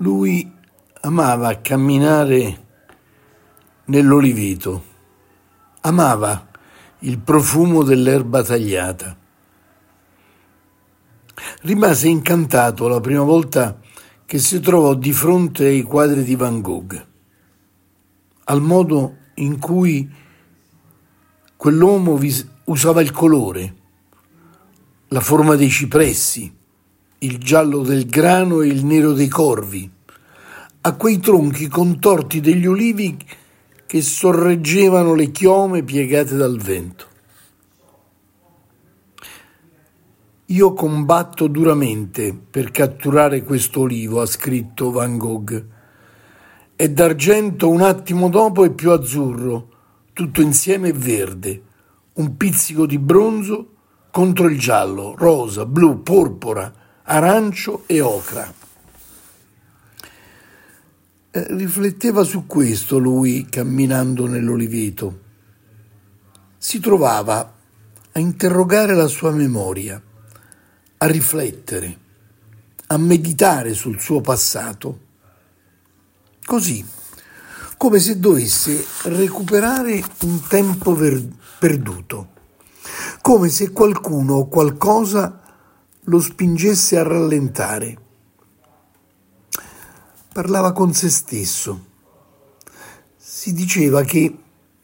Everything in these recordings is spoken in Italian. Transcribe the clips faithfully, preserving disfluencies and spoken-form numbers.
Lui amava camminare nell'oliveto, amava il profumo dell'erba tagliata. Rimase incantato la prima volta che si trovò di fronte ai quadri di Van Gogh, al modo in cui quell'uomo usava il colore, la forma dei cipressi, il giallo del grano e il nero dei corvi, a quei tronchi contorti degli ulivi che sorreggevano le chiome piegate dal vento. Io combatto duramente per catturare questo olivo, ha scritto Van Gogh. È d'argento un attimo dopo e più azzurro, tutto insieme è verde, un pizzico di bronzo contro il giallo, rosa, blu, porpora, arancio e ocra. Eh, rifletteva su questo lui camminando nell'oliveto. Si trovava a interrogare la sua memoria, a riflettere, a meditare sul suo passato. Così, come se dovesse recuperare un tempo ver- perduto, come se qualcuno o qualcosa lo spingesse a rallentare. Parlava con se stesso. Si diceva che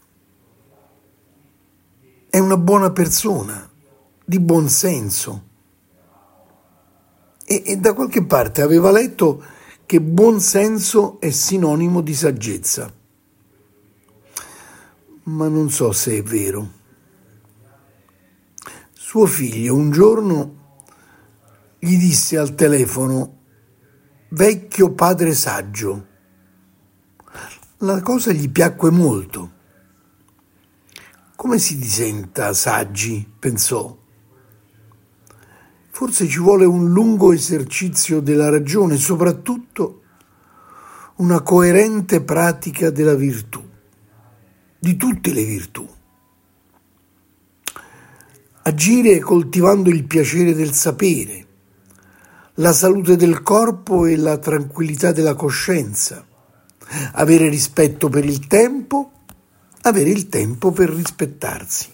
è una buona persona, di buon senso. E, e da qualche parte aveva letto che buon senso è sinonimo di saggezza. Ma non so se è vero. Suo figlio un giorno gli disse al telefono: vecchio padre saggio. La cosa gli piacque molto. Come si disenta saggi? Pensò. Forse ci vuole un lungo esercizio della ragione, soprattutto una coerente pratica della virtù, di tutte le virtù. Agire coltivando il piacere del sapere, la salute del corpo e la tranquillità della coscienza, avere rispetto per il tempo, avere il tempo per rispettarsi.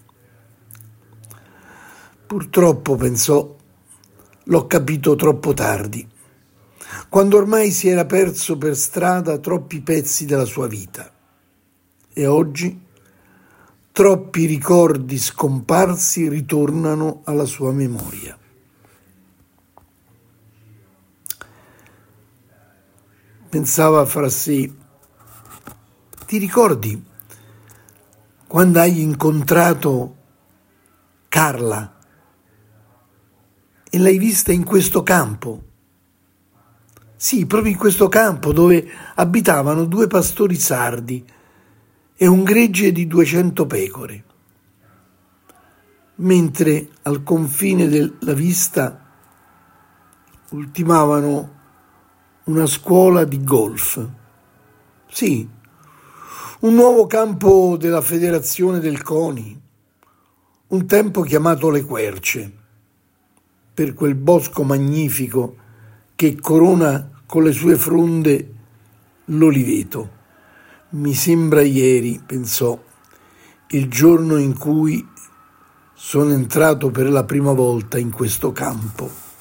Purtroppo, pensò, l'ho capito troppo tardi, quando ormai si era perso per strada troppi pezzi della sua vita. E oggi troppi ricordi scomparsi ritornano alla sua memoria. Pensava fra sé: ti ricordi quando hai incontrato Carla e l'hai vista in questo campo? Sì, proprio in questo campo dove abitavano due pastori sardi e un gregge di duecento pecore. Mentre al confine della vista ultimavano una scuola di golf. Sì, un nuovo campo della federazione del CONI, un tempo chiamato Le Querce, per quel bosco magnifico che corona con le sue fronde l'oliveto. Mi sembra ieri, pensò, il giorno in cui sono entrato per la prima volta in questo campo.